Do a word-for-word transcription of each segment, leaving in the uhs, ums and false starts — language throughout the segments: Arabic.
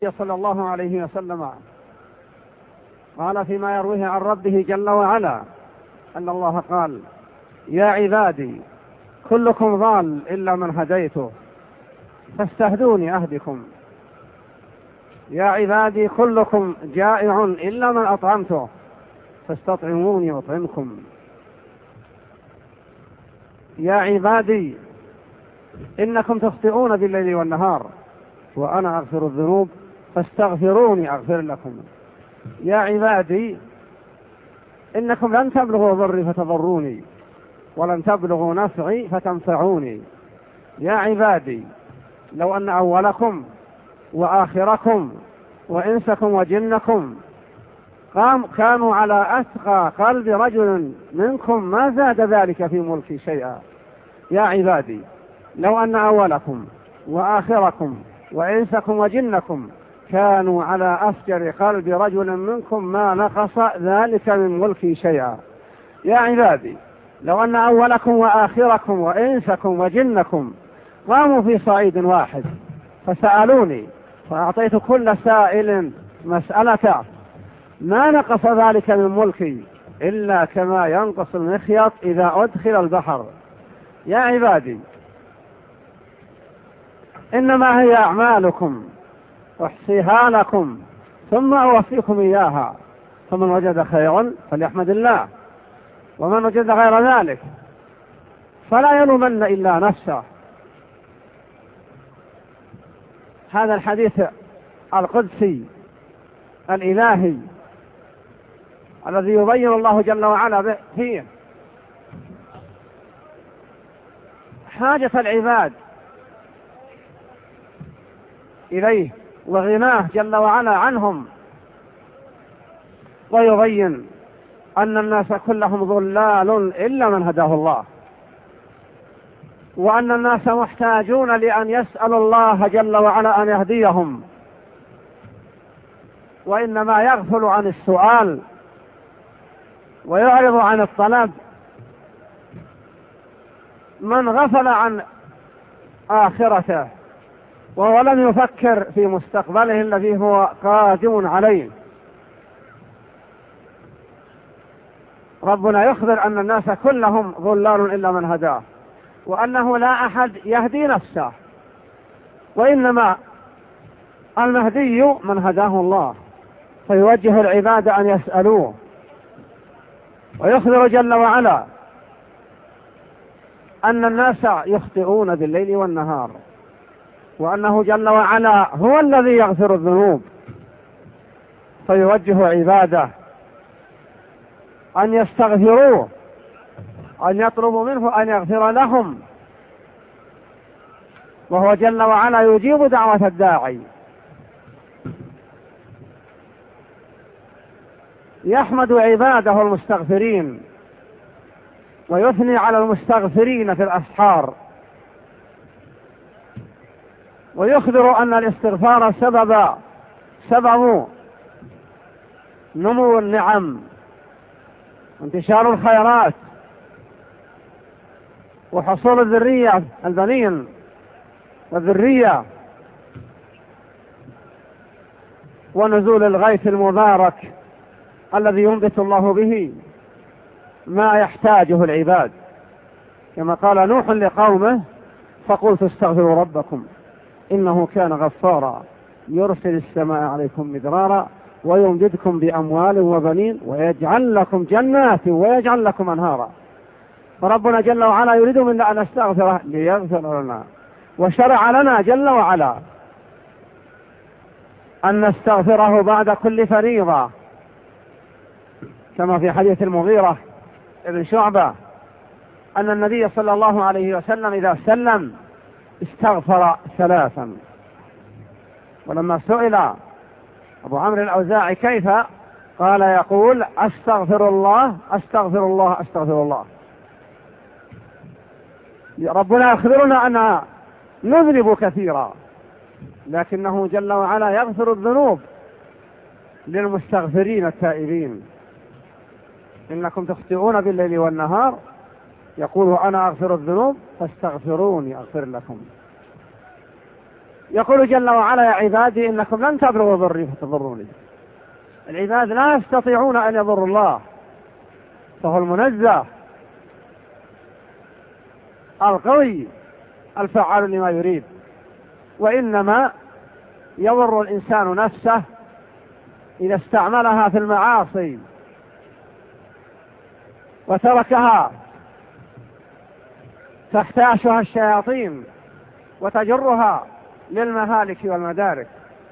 صلى الله عليه وسلم قال فيما يرويه عن ربه جل وعلا أن الله قال: يا عبادي كلكم ضال إلا من هديته فاستهدوني أهدكم. يا عبادي كلكم جائع إلا من أطعمته فاستطعموني أطعمكم. يا عبادي إنكم تخطئون بالليل والنهار وأنا أغفر الذنوب فاستغفروني أغفر لكم. يا عبادي إنكم لن تبلغوا ضري فتضروني ولن تبلغوا نفعي فتنفعوني. يا عبادي لو أن أولكم وآخركم وإنسكم وجنكم قام كانوا على أتقى قلب رجل منكم ما زاد ذلك في ملكي شيئا. يا عبادي لو أن أولكم وآخركم وإنسكم وجنكم كانوا على أفجر قلب رجل منكم ما نقص ذلك من ملكي شيئا. يا عبادي لو أن أولكم وآخركم وإنسكم وجنكم قاموا في صعيد واحد فسألوني فأعطيت كل سائل مسألة ما نقص ذلك من ملكي إلا كما ينقص المخيط إذا أدخل البحر. يا عبادي إنما هي أعمالكم أحصيها لكم ثم أوفيكم إياها فمن وجد خيرا فليحمد الله ومن وجد غير ذلك فلا يلومن إلا نفسه. هذا الحديث القدسي الإلهي الذي يبين الله جل وعلا فيه حاجة العباد إليه وغناه جل وعلا عنهم، ويبين أن الناس كلهم ضلال إلا من هداه الله، وأن الناس محتاجون لأن يسألوا الله جل وعلا أن يهديهم، وإنما يغفل عن السؤال ويعرض عن الطلب من غفل عن آخرته وهو لم يفكر في مستقبله الذي هو قادم عليه. ربنا يخبر أن الناس كلهم ضلال إلا من هداه، وأنه لا أحد يهدي نفسه، وإنما المهدي من هداه الله، فيوجه العباد أن يسألوه. ويخبر جل وعلا أن الناس يخطئون بالليل والنهار، وأنه جل وعلا هو الذي يغفر الذنوب، فيوجه عباده أن يستغفروه، أن يطلبوا منه أن يغفر لهم، وهو جل وعلا يجيب دعوة الداعي. يحمد عباده المستغفرين ويثني على المستغفرين في الأسحار، ويخبر أن الاستغفار سبب سبب نمو النعم وانتشار الخيرات وحصول الذرية البنين والذرية ونزول الغيث المبارك الذي ينبت الله به ما يحتاجه العباد، كما قال نوح لقومه: فقلت استغفروا ربكم إنه كان غفارا يرسل السماء عليكم مدرارا ويمددكم بأموال وبنين ويجعل لكم جنات ويجعل لكم أنهارا. فربنا جل وعلا يريد منا أن نستغفره ليغفر لنا، وشرع لنا جل وعلا أن نستغفره بعد كل فريضة، كما في حديث المغيرة ابن شعبة أن النبي صلى الله عليه وسلم إذا سلم استغفر ثلاثا. ولما سئل أبو عمرو الأوزاعي كيف، قال يقول: أستغفر الله أستغفر الله أستغفر الله. ربنا يخبرنا أن نذنب كثيرا، لكنه جل وعلا يغفر الذنوب للمستغفرين التائبين. إنكم تخطئون بالليل والنهار يقول: أنا أغفر الذنوب فاستغفروني أغفر لكم. يقول جل وعلا: يا عبادي إنكم لن تبلغوا ضري فتضروني. العباد لا يستطيعون أن يضروا الله، فهو المنزه القوي الفعال لما يريد، وإنما يضر الإنسان نفسه إذا استعملها في المعاصي وتركها تختاشها الشياطين وتجرها للمهالك والمدارك.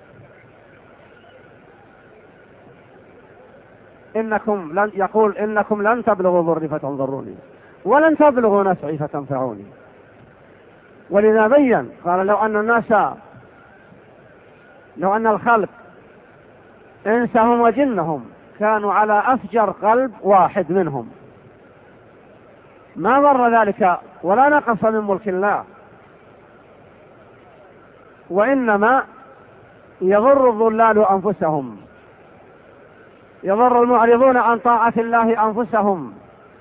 إنكم لن يقول إنكم لن تبلغوا ضري فتنضروني ولن تبلغوا نفعي فتنفعوني. ولذا بين قال: لو أن الناس لو أن الخلق إنسهم وجنهم كانوا على أفجر قلب واحد منهم ما ضر ذلك ولا نقص من ملك الله، وإنما يضر الضلال أنفسهم، يضر المعرضون عن طاعة الله أنفسهم،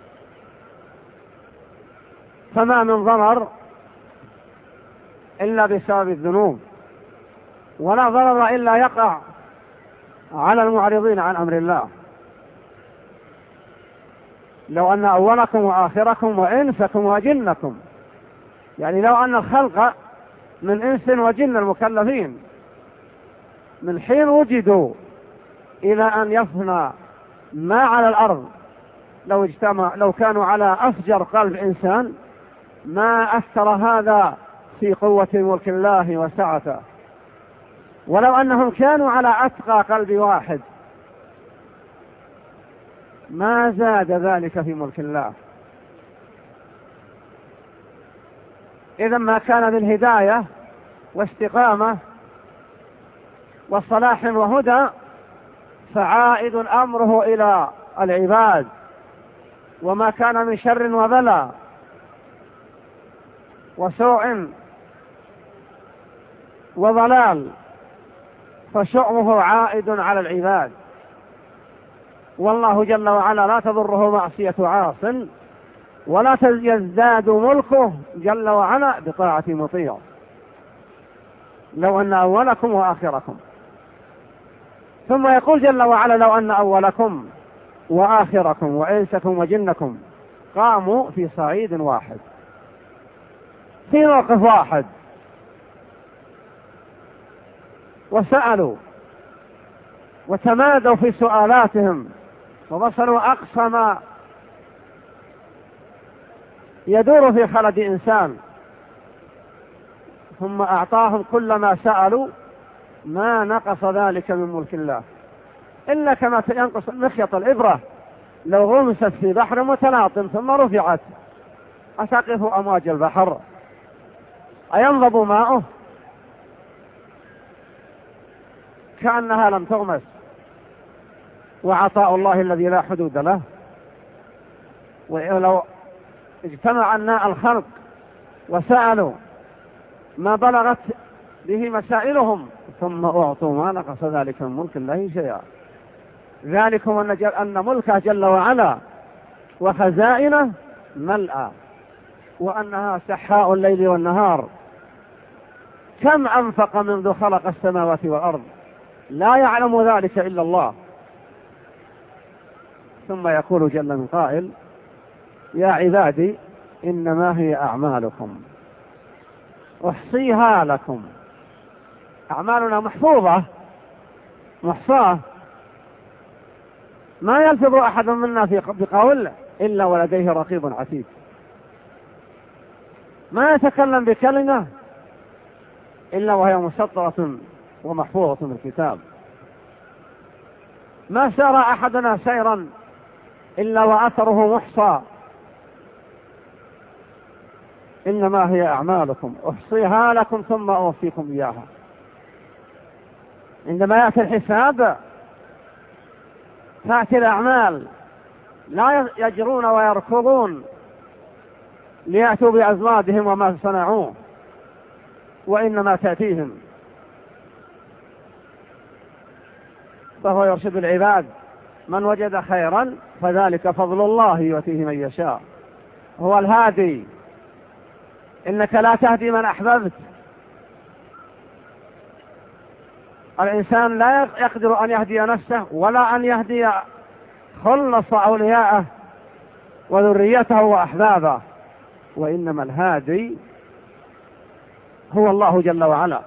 فما من ضرر إلا بسبب الذنوب، ولا ضرر إلا يقع على المعرضين عن أمر الله. لو أن أولكم وآخركم وإنسكم وجنكم، يعني لو أن الخلق من إنس وجن المكلفين من حين وجدوا إلى أن يفنى ما على الأرض، لو اجتمع لو كانوا على أفجر قلب إنسان ما أثر هذا في قوة ملك الله وسعته. ولو أنهم كانوا على أتقى قلب واحد ما زاد ذلك في ملك الله. إذا ما كان من هداية واستقامة وصلاح وهدى فعائد أمره إلى العباد، وما كان من شر وبلاء وسوء وضلال فشؤمه عائد على العباد. والله جل وعلا لا تضره معصية عاص ولا يزداد ملكه جل وعلا بطاعة مطيع. لو أن أولكم وآخركم، ثم يقول جل وعلا: لو أن أولكم وآخركم وإنسكم وجنكم قاموا في صعيد واحد في موقف واحد وسألوا وتمادوا في سؤالاتهم ووصلوا أقصى ما يدور في خلد إنسان، ثم أعطاهم كل ما سألوا ما نقص ذلك من ملك الله إلا كما ينقص مخيط الإبرة لو غمست في بحر متلاطم ثم رفعت أتقف أمواج البحر أينضب ماؤه؟ كأنها لم تغمس. وعطاء الله الذي لا حدود له، ولو اجتمع الخلق وسألوا ما بلغت به مسائلهم ثم أعطوا ما نقص ذلك من ملك الله شيئا. ذلكم أن ملكه جل وعلا وخزائنه ملأى، وأنها سحاء الليل والنهار. كم أنفق منذ خلق السماوات والأرض لا يعلم ذلك إلا الله. ثم يقول جل من قائل: يا عبادي إنما هي أعمالكم أحصيها لكم. أعمالنا محفوظة محصاة، ما يلفظ أحد منا في بقول إلا ولديه رقيب عتيد، ما يتكلم بكلمة إلا وهي مسطرة ومحفوظة في الكتاب، ما سار أحدنا سيرا إلا وأثره محصى. إنما هي أعمالكم أحصيها لكم ثم أوفيكم إياها. عندما يأتي الحساب تأتي الأعمال، لا يجرون ويركضون ليأتوا بأزوادهم وما صنعوه، وإنما تأتيهم. فهو يرشد العباد: من وجد خيرا فذلك فضل الله يؤتيه من يشاء، هو الهادي. إنك لا تهدي من أحببت الإنسان لا يقدر أن يهدي نفسه ولا أن يهدي خلص أولياءه وذريته وأحبابه، وإنما الهادي هو الله جل وعلا،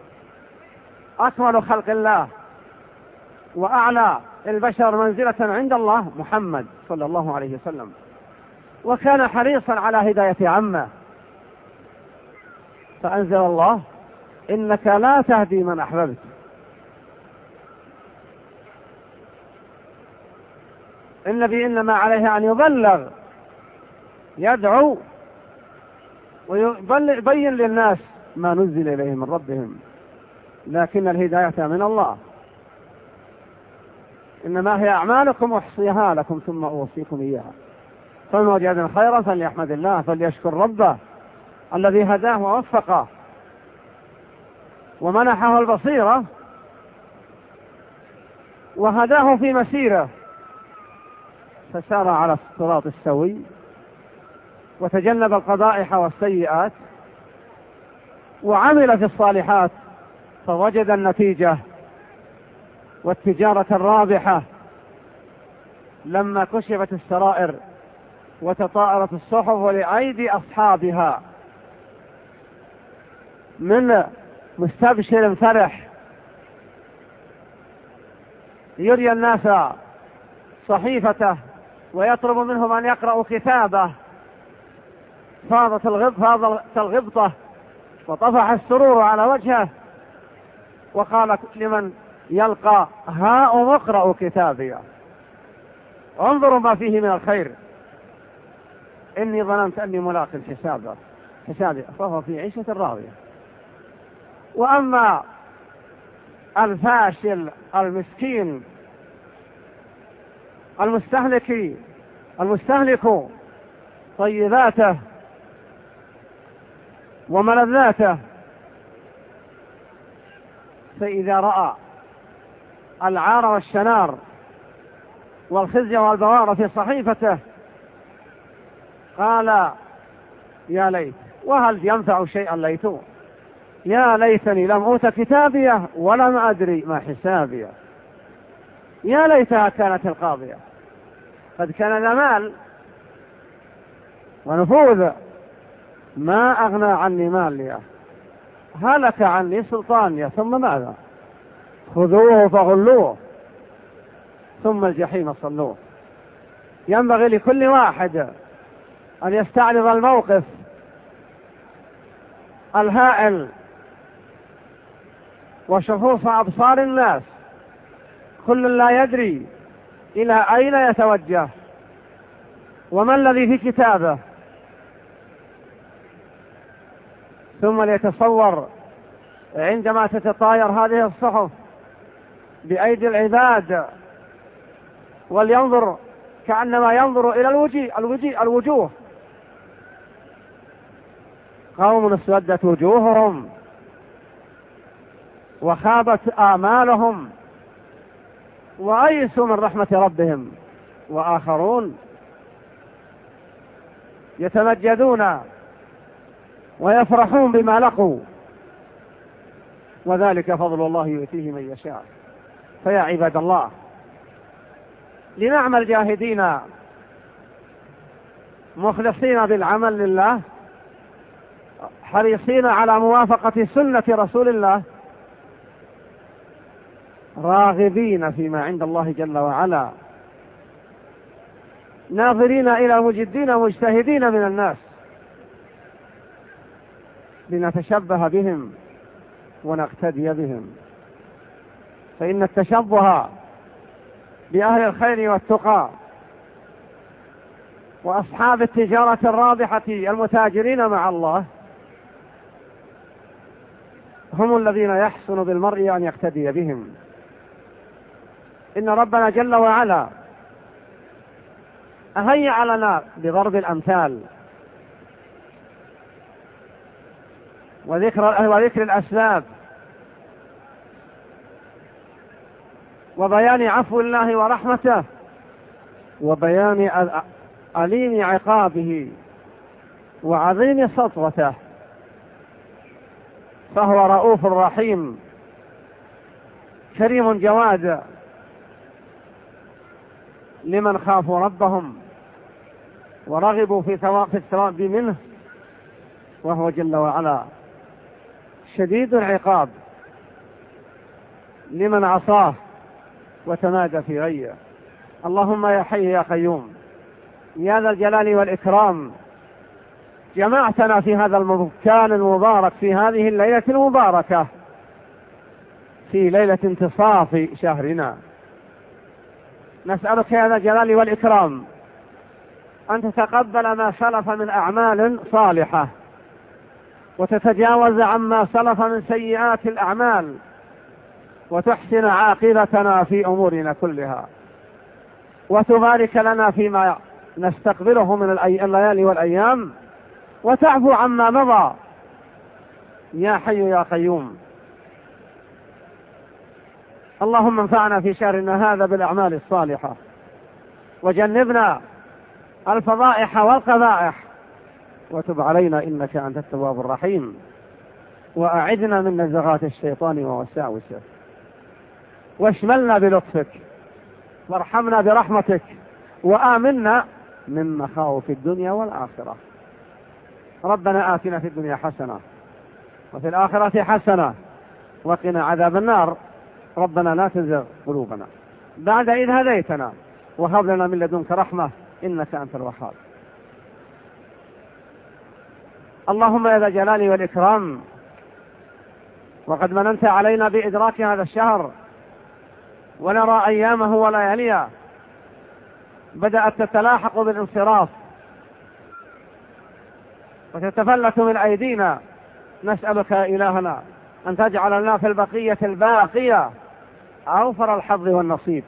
أكمل خلق الله وأعلى البشر منزلة عند الله محمد صلى الله عليه وسلم، وكان حريصا على هداية عمه، فأنزل الله: إنك لا تهدي من أحببت. النبي إنما عليه أن يبلغ، يدعو ويبين للناس ما نزل إليهم من ربهم، لكن الهداية من الله. إنما هي أعمالكم أحصيها لكم ثم أوصيكم إياها، فمن وجد خيرا فليحمد الله فليشكر ربه الذي هداه ووفقه ومنحه البصيرة وهداه في مسيره، فسار على الصراط السوي وتجنب القبائح والسيئات وعمل في الصالحات، فوجد النتيجة والتجارة الرابحة لما كشفت السرائر وتطايرت الصحف ولأيدي أصحابها من مستبشر فرح يري الناس صحيفته ويطلب منهم أن يقرأوا كتابه، فاضت الغبطة وطفح السرور على وجهه، وقال لمن يلقى: هاؤم اقرأوا كتابي، انظروا ما فيه من الخير، إني ظننت أني ملاق حسابه حسابي فهو في عيشة راضية. وأما الفاشل المسكين المستهلك المستهلك طيباته وملذاته، فإذا رأى العار والشنار والخزي والبوار في صحيفته قال: يا ليت، وهل ينفع شيئا ليت، يا ليتني لم أوت كتابيه ولم أدري ما حسابيه، يا ليتها كانت القاضية، قد كان ذا مال ونفوذ ما أغنى عني ماليه، هلك عني سلطانيه، ثم ماذا؟ خذوه فغلوه ثم الجحيم صلوه. ينبغي لكل واحد أن يستعرض الموقف الهائل وشخوص أبصار الناس، كل لا يدري إلى أين يتوجه وما الذي في كتابه، ثم ليتصور عندما تتطاير هذه الصحف بأيدي العباد ولينظر كأنما ينظر إلى الوجه الوجه الوجوه قوم اسودت وجوههم وخابت آمالهم وأيسوا من رحمة ربهم، وآخرون يتمجدون ويفرحون بما لقوا، وذلك فضل الله يؤتيه من يشاء. فيا عباد الله، لنعمل جاهدين مخلصين بالعمل لله، حريصين على موافقة سنة رسول الله، راغبين فيما عند الله جل وعلا، ناظرين إلى مجدين مجتهدين من الناس، لنتشبه بهم ونقتدي بهم، فإن التشبه بأهل الخير والتقى وأصحاب التجارة الرابحة المتاجرين مع الله هم الذين يحسن بالمرء أن يقتدي بهم. إن ربنا جل وعلا أهيأ لنا بضرب الأمثال وذكر وذكر الأسباب وبيان عفو الله ورحمته وبيان أليم عقابه وعظيم سطوته، فهو رؤوف رحيم كريم جواد لمن خافوا ربهم ورغبوا في ثواب الثواب منه، وهو جل وعلا شديد العقاب لمن عصاه وتمادى في غيه. اللهم يا حي يا قيوم يا ذا الجلال والإكرام، جمعتنا في هذا المكان المبارك في هذه الليلة المباركة، في ليلة انتصاف شهرنا. نسألك يا ذا الجلال والإكرام أن تتقبل ما سلف من أعمال صالحة، وتتجاوز عما سلف من سيئات الأعمال، وتحسن عاقبتنا في أمورنا كلها، وتبارك لنا فيما نستقبله من الليالي والأيام، وتعفو عما مضى يا حي يا قيوم. اللهم انفعنا في شهرنا هذا بالأعمال الصالحة، وجنبنا الفضائح والقبائح، وتب علينا إنك أنت التواب الرحيم، وأعذنا من نزغات الشيطان ووساوسه، واشملنا بلطفك، وارحمنا برحمتك، وآمنا من مخاوف الدنيا والآخرة. ربنا آتنا في الدنيا حسنة وفي الآخرة حسنة وقنا عذاب النار. ربنا لا تزغ قلوبنا بعد إذ هديتنا وهب لنا من لدنك رحمة إنك أنت الوهاب. اللهم يا ذا الجلال والإكرام، وقد مننت علينا بإدراك هذا الشهر ونرى أيامه ولياليه بدأت تتلاحق بالانصراف وتتفلت من أيدينا. نسألك يا إلهنا أن تجعل لنا في البقية الباقية أوفر الحظ والنصيب،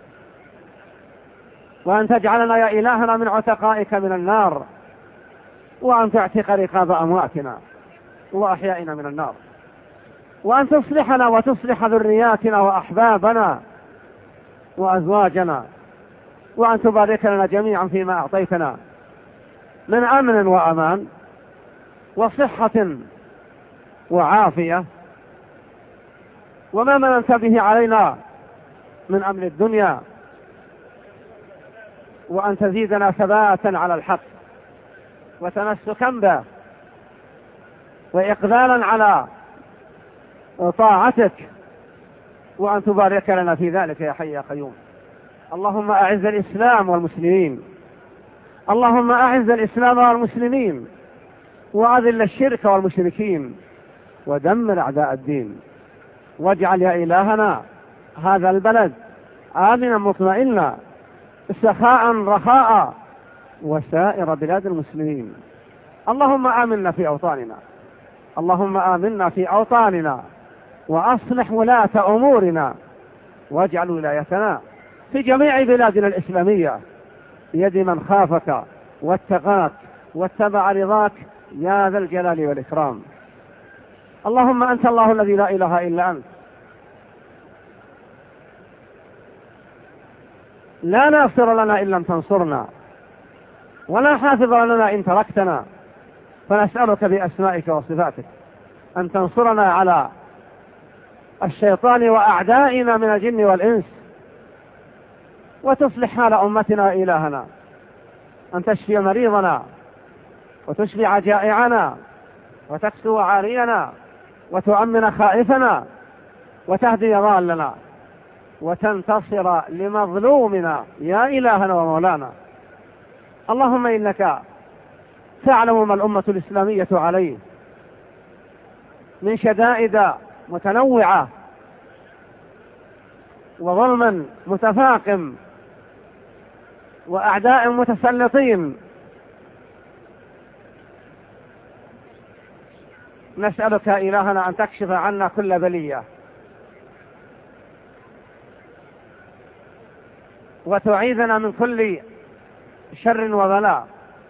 وأن تجعلنا يا إلهنا من عتقائك من النار، وأن تعتق رقاب أمواتنا وأحيائنا من النار، وأن تصلحنا وتصلح ذرياتنا وأحبابنا وأزواجنا، وأن تبارك لنا جميعا فيما أعطيتنا من أمن وأمان وصحة وعافية، وما مننت به علينا من أمن الدنيا، وأن تزيدنا ثباتا على الحق وتمسكا به وإقبالا على طاعتك، وأن تبارك لنا في ذلك يا حي يا قيوم. اللهم أعز الإسلام والمسلمين، اللهم أعز الإسلام والمسلمين، وأذل الشرك والمشركين، ودمر أعداء الدين، واجعل يا إلهنا هذا البلد آمنا مطمئنا سخاء رخاء، وسائر بلاد المسلمين. اللهم آمنا في أوطاننا، اللهم آمنا في أوطاننا، وأصلح ولاة أمورنا، واجعل ولايتنا في جميع بلادنا الإسلامية بيد من خافك واتقاك واتبع رضاك يا ذا الجلال والإكرام. اللهم أنت الله الذي لا إله إلا أنت، لا ناصر لنا إن لم تنصرنا، ولا حافظ لنا إن تركتنا، فنسألك بأسمائك وصفاتك أن تنصرنا على الشيطان وأعدائنا من الجن والإنس، وتصلح حال أمتنا إلهنا، أن تشفي مريضنا وتشفي جائعنا وتكسو عارينا وتؤمن خائفنا وتهدي ضالنا وتنتصر لمظلومنا يا إلهنا ومولانا. اللهم إنك تعلم ما الأمة الإسلامية عليه من شدائد متنوعة وظلم متفاقم وأعداء متسلطين. نسألك إلهنا أن تكشف عنا كل بلية، وتعيذنا من كل شر وبلاء،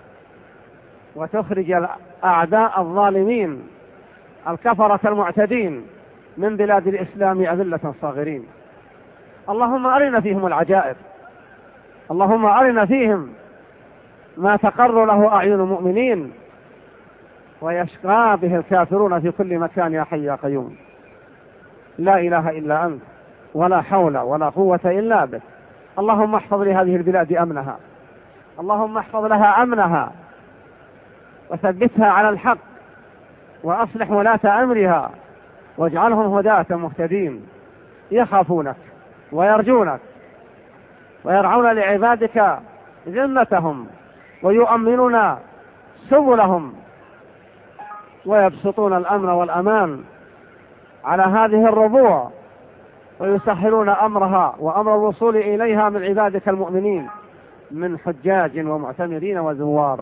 وتخرج الأعداء الظالمين الكفرة المعتدين من بلاد الإسلام أذلة صاغرين. اللهم أرنا فيهم العجائب، اللهم أرنا فيهم ما تقر له أعين المؤمنين ويشقى به الكافرون في كل مكان يا حي يا قيوم. لا إله إلا أنت ولا حول ولا قوة إلا بك. اللهم احفظ لهذه البلاد أمنها، اللهم احفظ لها أمنها وثبتها على الحق، وأصلح ولاة أمرها واجعلهم هداة مهتدين يخافونك ويرجونك ويرعون لعبادك ذمتهم ويؤمنون سبلهم ويبسطون الأمن والأمان على هذه الربوع ويسهلون أمرها وأمر الوصول إليها من عبادك المؤمنين من حجاج ومعتمرين وزوار،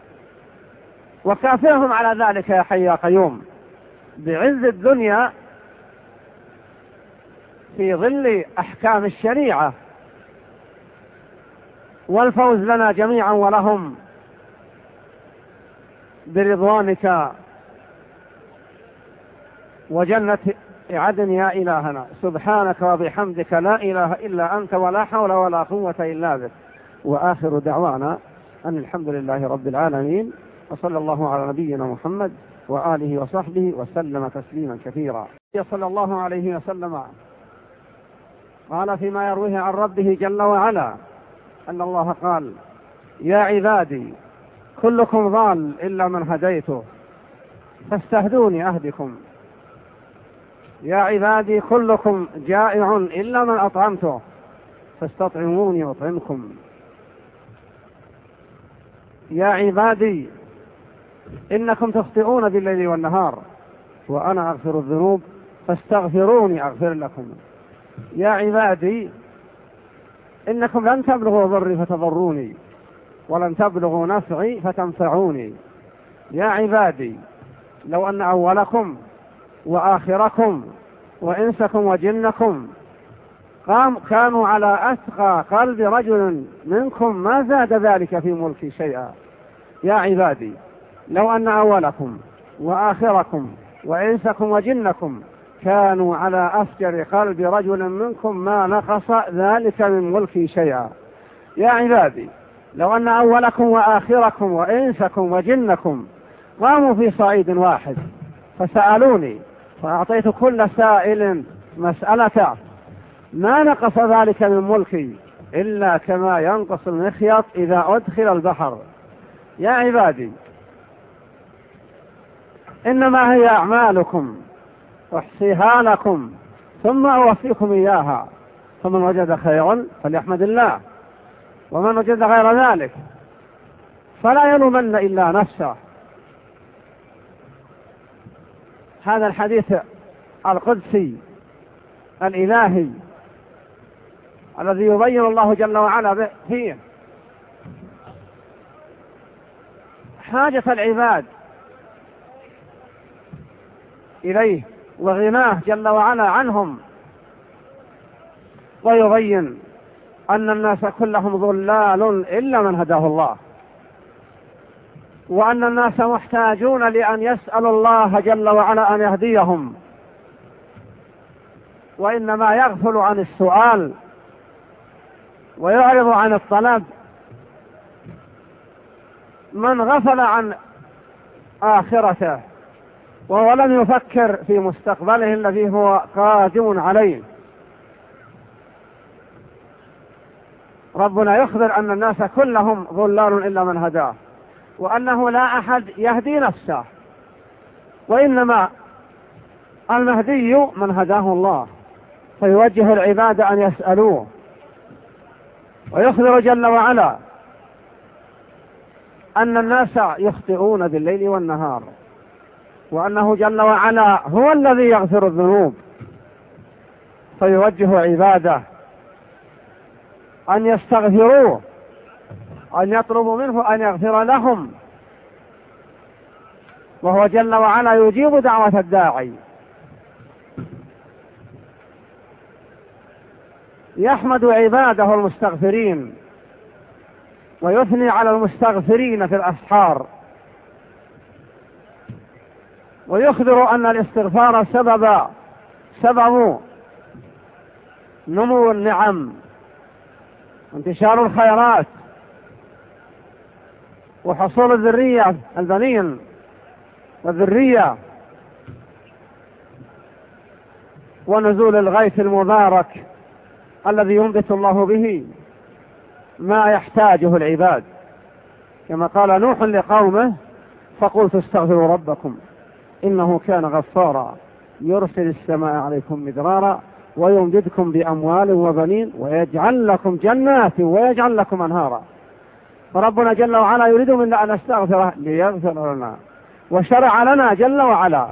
وكافرهم على ذلك يا حي يا قيوم بعز الدنيا في ظل أحكام الشريعة، والفوز لنا جميعا ولهم برضوانك وجنة عدن يا إلهنا. سبحانك وبحمدك لا إله إلا أنت ولا حول ولا قوة إلا بك. وآخر دعوانا أن الحمد لله رب العالمين، وصلى الله على نبينا محمد وآله وصحبه وسلم تسليما كثيرا. صلى الله عليه وسلم قال فيما يرويه عن ربه جل وعلا أن الله قال: يا عبادي كلكم ضال إلا من هديته فاستهدوني أهدكم، يا عبادي كلكم جائع إلا من أطعمته فاستطعموني أطعمكم، يا عبادي إنكم تخطئون بالليل والنهار وأنا أغفر الذنوب فاستغفروني أغفر لكم، يا عبادي إنكم لن تبلغوا ضري فتضروني ولن تبلغوا نفعي فتنفعوني، يا عبادي لو أن أولكم وآخركم وإنسكم وجنكم قام كانوا على أتقى قلب رجل منكم ما زاد ذلك في ملكي شيئا، يا عبادي لو أن أولكم وآخركم وإنسكم وجنكم كانوا على أفجر قلب رجل منكم ما نقص ذلك من ملكي شيئا، يا عبادي لو أن أولكم وآخركم وإنسكم وجنكم قاموا في صعيد واحد فسألوني فأعطيت كل سائل مسألته ما نقص ذلك من ملكي إلا كما ينقص المخيط إذا أدخل البحر، يا عبادي إنما هي أعمالكم أحصيها لكم ثم أوفيكم إياها، فمن وجد خيرا فليحمد الله ومن وجد غير ذلك فلا يلومن إلا نفسه. هذا الحديث القدسي الإلهي الذي يبين الله جل وعلا فيه حاجة العباد إليه وغناه جل وعلا عنهم، ويبين أن الناس كلهم ضلال إلا من هداه الله، وأن الناس محتاجون لأن يسألوا الله جل وعلا أن يهديهم، وإنما يغفل عن السؤال ويعرض عن الطلب من غفل عن آخرته وهو لم يفكر في مستقبله الذي هو قادم عليه. ربنا يخبر أن الناس كلهم ضلال إلا من هداه، وأنه لا أحد يهدي نفسه، وإنما المهدي من هداه الله، فيوجه العباد أن يسألوه. ويخبر جل وعلا أن الناس يخطئون بالليل والنهار، وأنه جل وعلا هو الذي يغفر الذنوب، فيوجه عباده أن يستغفروه، أن يطلبوا منه أن يغفر لهم، وهو جل وعلا يجيب دعوة الداعي. يحمد عباده المستغفرين ويثني على المستغفرين في الأسحار، ويخبر أن الاستغفار سبب سبب نمو النعم وانتشار الخيرات وحصول الذرية البنين والذرية، ونزول الغيث المبارك الذي ينبت الله به ما يحتاجه العباد، كما قال نوح لقومه فقلت استغفروا ربكم إنه كان غفارا يرسل السماء عليكم مدرارا ويمددكم بأموال وبنين ويجعل لكم جنات ويجعل لكم أنهارا. فربنا جل وعلا يريد منا أن نستغفره ليغفر لنا، وشرع لنا جل وعلا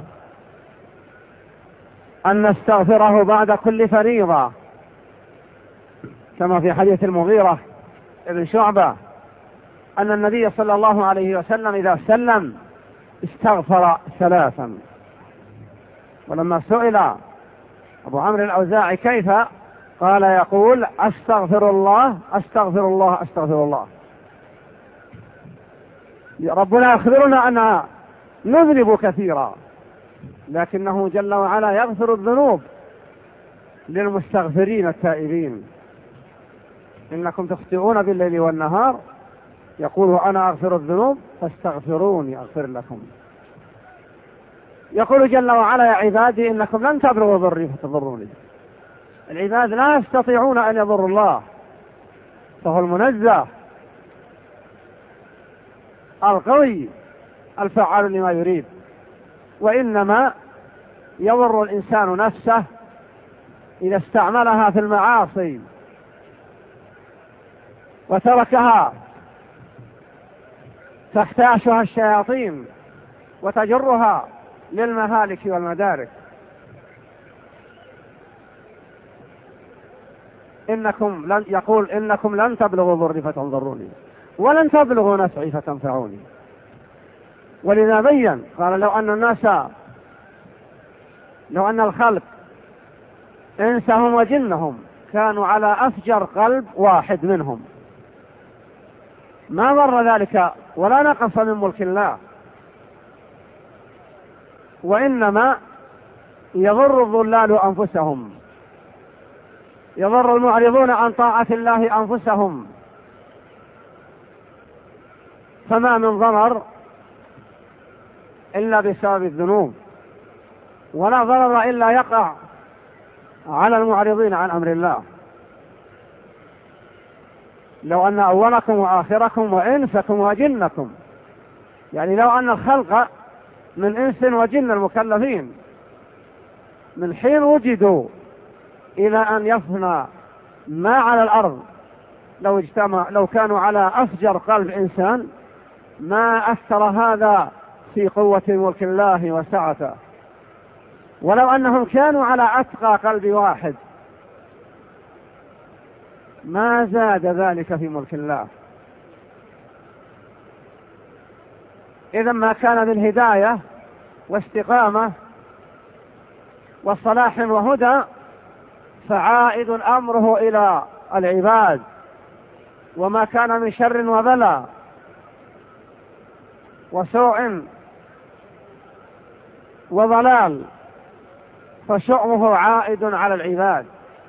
أن نستغفره بعد كل فريضة، كما في حديث المغيرة ابن شعبة أن النبي صلى الله عليه وسلم إذا سلم استغفر ثلاثا. ولما سئل أبو عمرو الأوزاعي كيف، قال يقول أستغفر الله أستغفر الله أستغفر الله. ربنا يخبرنا أن نذنب كثيرا، لكنه جل وعلا يغفر الذنوب للمستغفرين التائبين. إنكم تخطئون بالليل والنهار يقول أنا أغفر الذنوب فاستغفروني أغفر لكم. يقول جل وعلا يا عبادي إنكم لن تبلغوا ضري فتضروني. العباد لا يستطيعون أن يضروا الله، فهو المنزه القوي الفعال لما يريد، وإنما يضر الإنسان نفسه إذا استعملها في المعاصي وتركها تحتاشها الشياطين وتجرها للمهالك والمدارك. إنكم لن يقول إنكم لن تبلغوا ضري فتنضروني ولن تبلغوا نفعي فتنفعوني. ولذا بين قال لو أن الناس لو أن الخلق إنسهم وجنهم كانوا على أفجر قلب واحد منهم ما ضر ذلك ولا نقص من ملك الله، وإنما يضر الضلال أنفسهم، يضر المعرضون عن طاعة الله أنفسهم، فما من ضرر إلا بسبب الذنوب، ولا ضرر إلا يقع على المعرضين عن أمر الله. لو أن أولكم وآخركم وإنسكم وجنكم، يعني لو أن الخلق من إنس وجن المكلفين من حين وجدوا إلى أن يفنى ما على الأرض لو اجتمع لو كانوا على أفجر قلب إنسان ما أثر هذا في قوة ملك الله وسعته. ولو أنهم كانوا على أتقى قلب واحد ما زاد ذلك في ملك الله. إذا ما كان بالهداية واستقامة وصلاح وهدى فعائد أمره إلى العباد، وما كان من شر وبلاء وسوء وضلال فشؤمه عائد على العباد.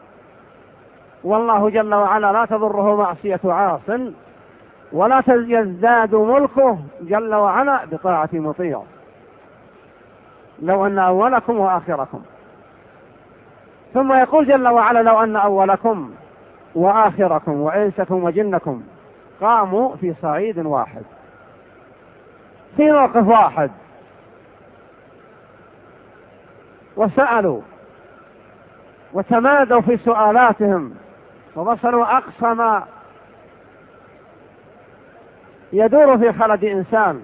والله جل وعلا لا تضره معصية عاص ولا يزداد ملكه جل وعلا بطاعة مطيع. لو أن أولكم وآخركم، ثم يقول جل وعلا لو أن أولكم وآخركم وإنسكم وجنكم قاموا في صعيد واحد في موقف واحد وسألوا وتمادوا في سؤالاتهم ووصلوا أقصى ما يدور في خلد إنسان،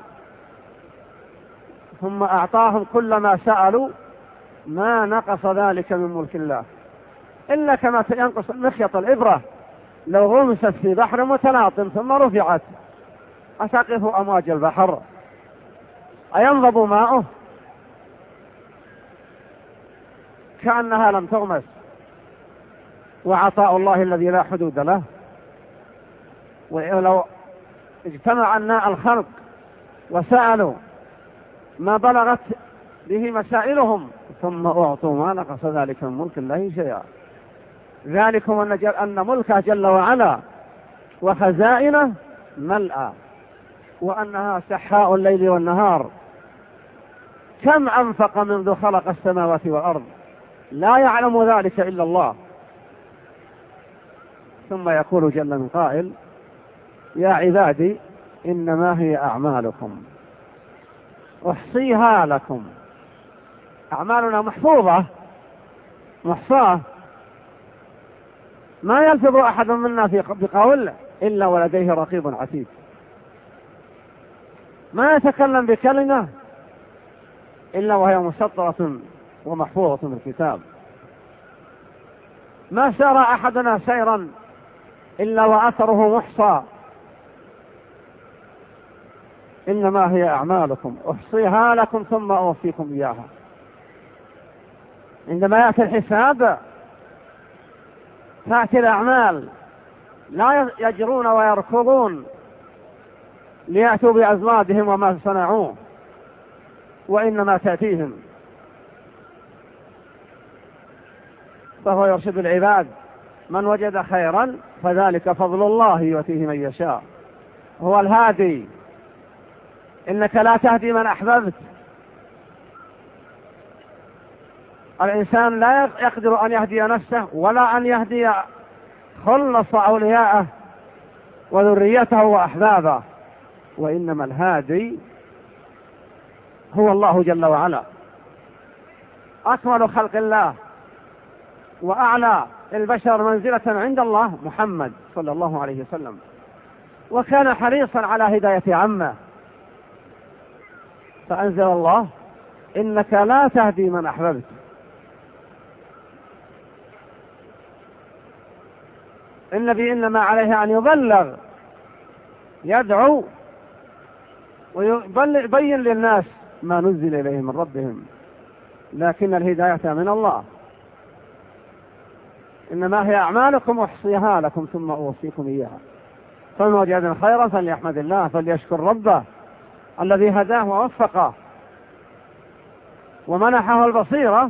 ثم أعطاهم كل ما سألوا ما نقص ذلك من ملك الله إلا كما ينقص مخيط الإبرة لو غمست في بحر متلاطم ثم رفعت أتقف أمواج البحر أينضب ماؤه؟ كأنها لم تغمس. وعطاء الله الذي لا حدود له، ولو اجتمع الخلق وسألوا ما بلغت به مسائلهم ثم أعطوا ما نقص ذلك من ملك الله شيئا. ذلكم أن ملكه جل وعلا وخزائنه ملأى، وأنها سحاء الليل والنهار. كم أنفق منذ خلق السماوات والأرض لا يعلم ذلك إلا الله. ثم يقول جل من قائل: يا عبادي إنما هي أعمالكم أحصيها لكم. أعمالنا محفوظة محصاة، ما يلفظ أحد منا في بقول إلا ولديه رقيب عتيد، ما يتكلم بكلمة إلا وهي مسطرة ومحفوظة في الكتاب، ما سار أحدنا سيرا إلا وأثره محصى. إنما هي أعمالكم أحصيها لكم ثم أوفيكم إياها. عندما يأتي الحساب تأتي الأعمال، لا يجرون ويركضون ليأتوا بأزمادهم وما صنعوه، وإنما تأتيهم. فهو يرشد العباد: من وجد خيرا فذلك فضل الله يؤتيه من يشاء، هو الهادي. إنك لا تهدي من أحببت. الإنسان لا يقدر أن يهدي نفسه ولا أن يهدي خلص أولياءه وذريته وأحبابه، وإنما الهادي هو الله جل وعلا. أكمل خلق الله وأعلى البشر منزلة عند الله محمد صلى الله عليه وسلم، وكان حريصا على هداية عمه، فأنزل الله: إنك لا تهدي من أحببت. النبي إنما عليه أن يبلغ، يدعو ويبين للناس ما نزل إليهم من ربهم، لكن الهداية من الله. إنما هي أعمالكم أحصيها لكم ثم أوصيكم إياها، فمن وجد خيرا فليحمد الله فليشكر ربه الذي هداه ووفقه ومنحه البصيرة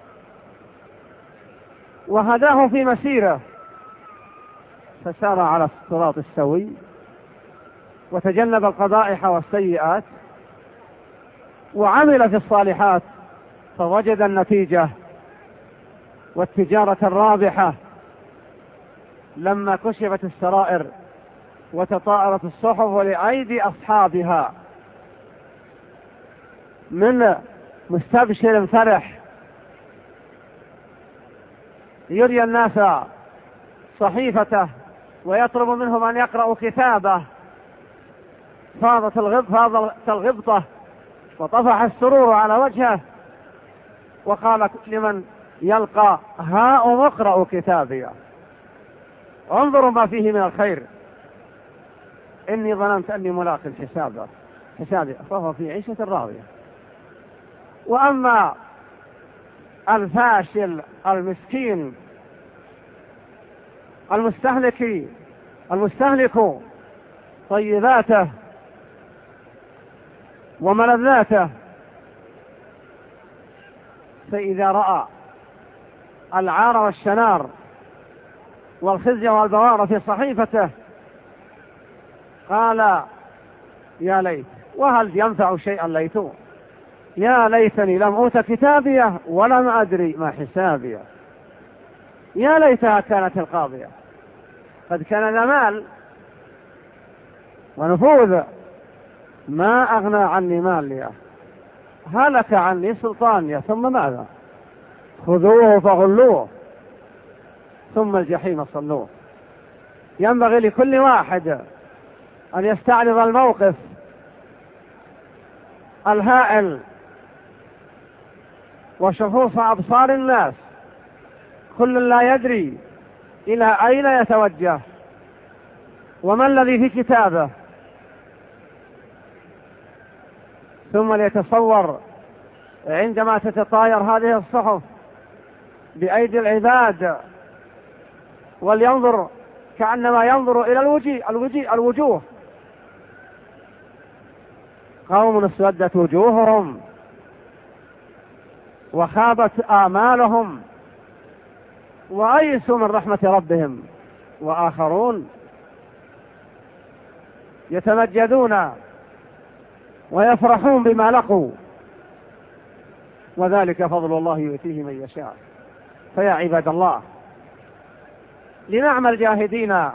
وهداه في مسيره، فسار على الصراط السوي وتجنب القبائح والسيئات وعمل في الصالحات، فوجد النتيجة والتجارة الرابحة لما كشفت السرائر وتطايرت الصحف لأيدي أصحابها، من مستبشر فرح يري الناس صحيفته ويطلب منهم أن يقرأوا كتابه، فاضت الغب فاضت الغبطة وطفح السرور على وجهه، وقال لمن يلقى: هاؤم اقرأوا كتابي، انظروا ما فيه من الخير، إني ظننت أني ملاق حسابه حسابي فهو في عيشة راضية. وأما الفاشل المسكين المستهلك المستهلك طيباته وملذاته، فإذا رأى العار والشنار والخزي والبوار في صحيفته قال: يا ليت، وهل ينفع شيئا ليته، يا ليتني لم أوت كتابيه ولم أدري ما حسابيه، يا ليتها كانت القاضية، قد كان ذا مال ونفوذ ما أغنى عني ماليه، هلك عني سلطانيه، ثم ماذا؟ خذوه فغلوه ثم الجحيم صلوه. ينبغي لكل واحد أن يستعرض الموقف الهائل وشخوص أبصار الناس، كل لا يدري إلى أين يتوجه وما الذي في كتابه، ثم ليتصور عندما تتطاير هذه الصحف بأيدي العباد ولينظر كأنما ينظر إلى الوجه الوجه الوجوه قوم اسودت وجوههم وخابت آمالهم وأيسوا من رحمة ربهم، وآخرون يتمجدون ويفرحون بما لقوا، وذلك فضل الله يؤتيه من يشاء. فيا عباد الله، لنعمل جاهدين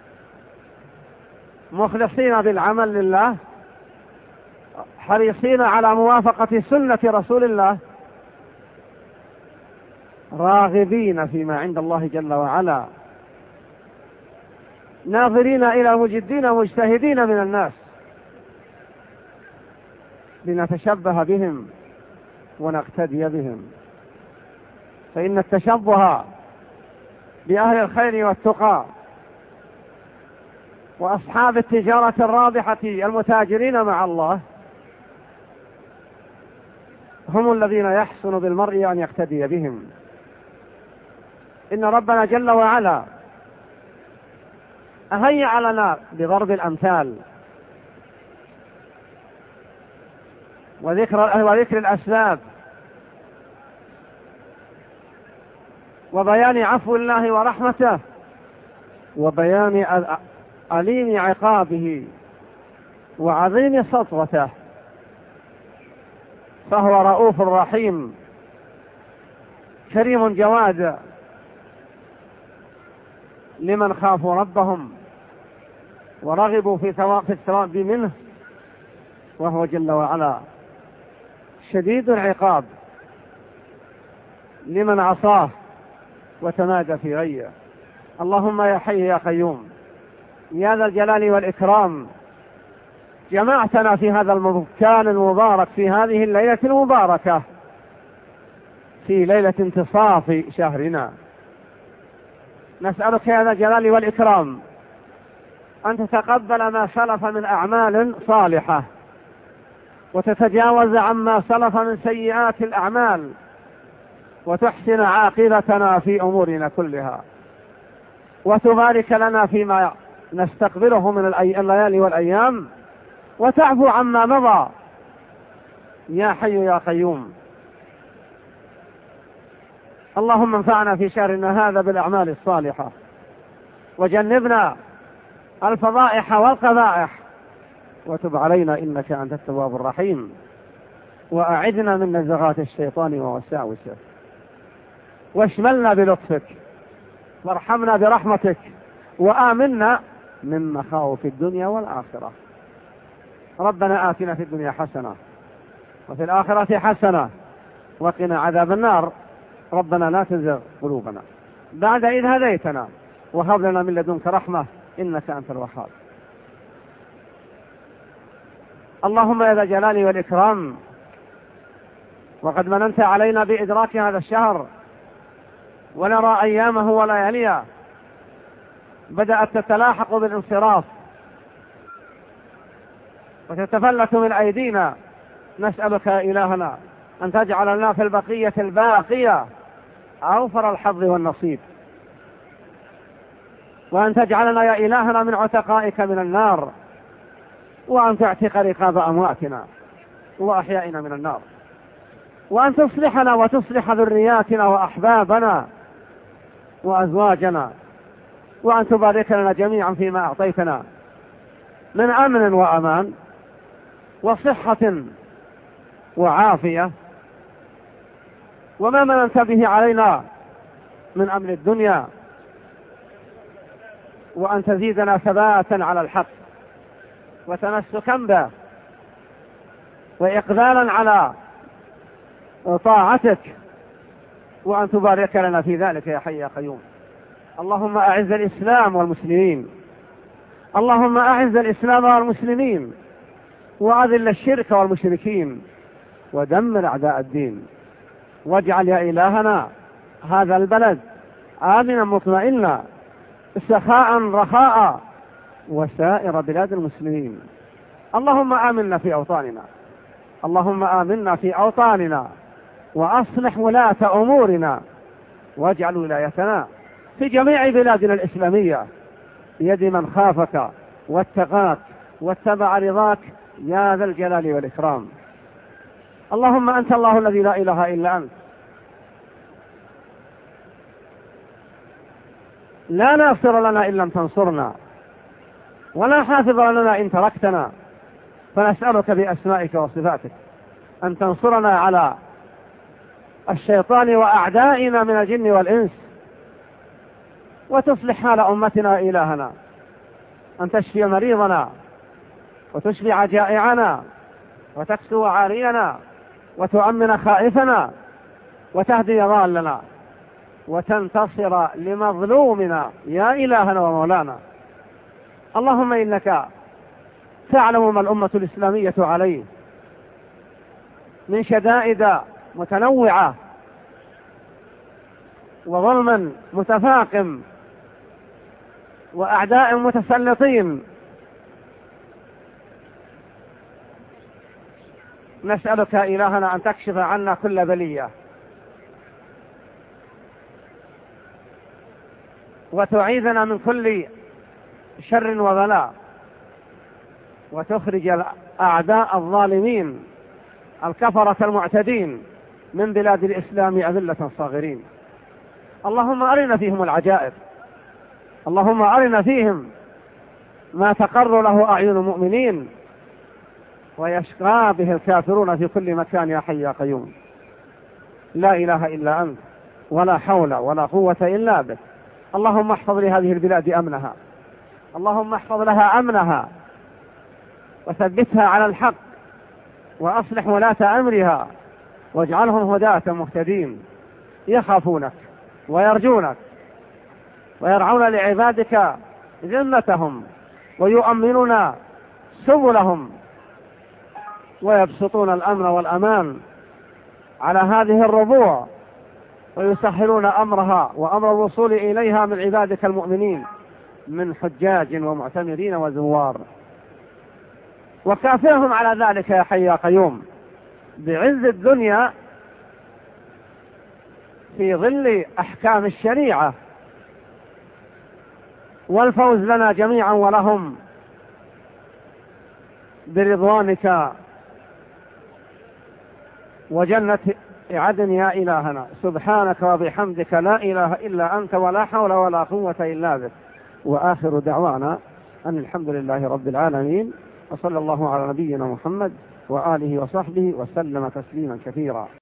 مخلصين بالعمل لله، حريصين على موافقة سنة رسول الله، راغبين فيما عند الله جل وعلا، ناظرين إلى مجدين مجتهدين من الناس، لنتشبه بهم ونقتدي بهم، فإن التشبه بأهل الخير والتقى وأصحاب التجارة الرابحة المتاجرين مع الله هم الذين يحسن بالمرء أن يقتدي بهم. إن ربنا جل وعلا أهيأ لنا بضرب الأمثال وذكر, وذكر الأسباب وبيان عفو الله ورحمته وبيان أليم عقابه وعظيم سطوته، فهو رؤوف رحيم كريم جواد لمن خافوا ربهم ورغبوا في الثواب منه، وهو جل وعلا شديد العقاب لمن عصاه وتمادى في غيه. اللهم يا حي يا قيوم يا ذا الجلال والإكرام، جمعتنا في هذا المكان المبارك في هذه الليلة المباركة، في ليلة انتصاف شهرنا. نسألك يا ذا الجلال والإكرام أن تتقبل ما سلف من أعمال صالحة، وتتجاوز عما سلف من سيئات الأعمال، وتحسن عاقبتنا في أمورنا كلها، وتبارك لنا فيما نستقبله من الليالي والأيام، وتعفو عما مضى يا حي يا قيوم. اللهم انفعنا في شهرنا هذا بالأعمال الصالحة، وجنبنا الفضائح والقبائح، وتب علينا إنك أنت التواب الرحيم، وأعذنا من نزغات الشيطان ووساوسه، واشملنا بلطفك، وارحمنا برحمتك، وآمنا من مخاوف الدنيا والآخرة. ربنا آتنا في الدنيا حسنة وفي الآخرة حسنة وقنا عذاب النار. ربنا لا تزغ قلوبنا بعد إذ هديتنا وهب لنا من لدنك رحمة إنك أنت الوهاب. اللهم يا ذا الجلال والإكرام، وقد مننت علينا بإدراك هذا الشهر ونرى أيامه ولياليه بدأت تتلاحق بالانصراف وتتفلت من أيدينا. نسألك يا إلهنا أن تجعل لنا في البقية الباقية أوفر الحظ والنصيب، وأن تجعلنا يا إلهنا من عتقائك من النار، وأن تعتق رقاب أمواتنا وأحيائنا من النار، وأن تصلحنا وتصلح ذرياتنا وأحبابنا وأزواجنا، وأن تبارك لنا جميعا فيما أعطيتنا من أمن وأمان وصحة وعافية، وما مننت به علينا من أمن الدنيا، وأن تزيدنا ثباتا على الحق وتمسكا به وإقبالا على طاعتك، وأن تبارك لنا في ذلك يا حي يا قيوم. اللهم أعز الإسلام والمسلمين، اللهم أعز الإسلام والمسلمين، وأذل الشرك والمشركين، ودمر أعداء الدين، واجعل يا إلهنا هذا البلد آمنا مطمئنا سخاء رخاء وسائر بلاد المسلمين. اللهم آمنا في أوطاننا، اللهم آمنا في أوطاننا، وأصلح ولاة أمورنا، واجعل ولايتنا في جميع بلادنا الإسلامية بيد من خافك واتقاك واتبع رضاك يا ذا الجلال والإكرام. اللهم أنت الله الذي لا إله إلا أنت، لا ناصر لنا إن لم تنصرنا، ولا حافظ لنا إن تركتنا، فنسألك بأسمائك وصفاتك أن تنصرنا على الشيطان وأعدائنا من الجن والإنس، وتصلح حال أمتنا إلهنا، أن تشفي مريضنا وتشبع جائعنا وتكسو عارينا وتؤمن خائفنا وتهدي ضالنا وتنتصر لمظلومنا يا إلهنا ومولانا. اللهم إنك تعلم ما الأمة الإسلامية عليه من شدائد متنوعة وظلما متفاقم وأعداء متسلطين. نسألك إلهنا أن تكشف عنا كل بلية وتعيذنا من كل شر وبلاء، وتخرج الأعداء الظالمين الكفرة المعتدين من بلاد الإسلام أذلة صاغرين. اللهم أرنا فيهم العجائب، اللهم أرنا فيهم ما تقر له أعين المؤمنين ويشقى به الكافرون في كل مكان يا حي يا قيوم. لا إله إلا أنت ولا حول ولا قوة إلا بك. اللهم احفظ لهذه البلاد أمنها، اللهم احفظ لها أمنها وثبتها على الحق، وأصلح ولاة أمرها واجعلهم هداة مهتدين يخافونك ويرجونك ويرعون لعبادك ذمتهم ويؤمنون سبلهم ويبسطون الأمن والأمان على هذه الربوع ويسهلون أمرها وأمر الوصول إليها من عبادك المؤمنين من حجاج ومعتمرين وزوار، وكافرهم على ذلك يا حي يا قيوم بعز الدنيا في ظل أحكام الشريعة، والفوز لنا جميعا ولهم برضوانك وجنة عدن يا إلهنا. سبحانك وبحمدك لا إله إلا أنت ولا حول ولا قوة إلا بك. وآخر دعوانا أن الحمد لله رب العالمين، وصلى الله على نبينا محمد وآله وصحبه وسلم تسليما كثيرا.